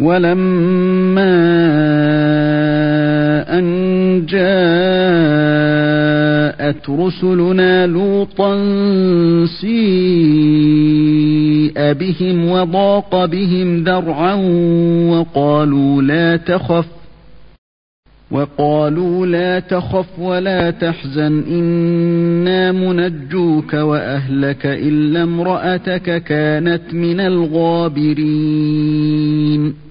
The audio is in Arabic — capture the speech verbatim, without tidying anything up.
وَلَمَّا أَنْ جَاءَتْ رُسُلُنَا لُوطًا سِيءَ بِهِمْ وَضَاقَ بِهِمْ ذَرْعًا وَقَالُوا لَا تَخَفْ وَقَالُوا لَا تَخَفْ وَلَا تَحْزَنْ إِنَّا مُنَجُّوكَ وَأَهْلَكَ إِلَّا امْرَأَتَكَ كَانَتْ مِنَ الْغَابِرِينَ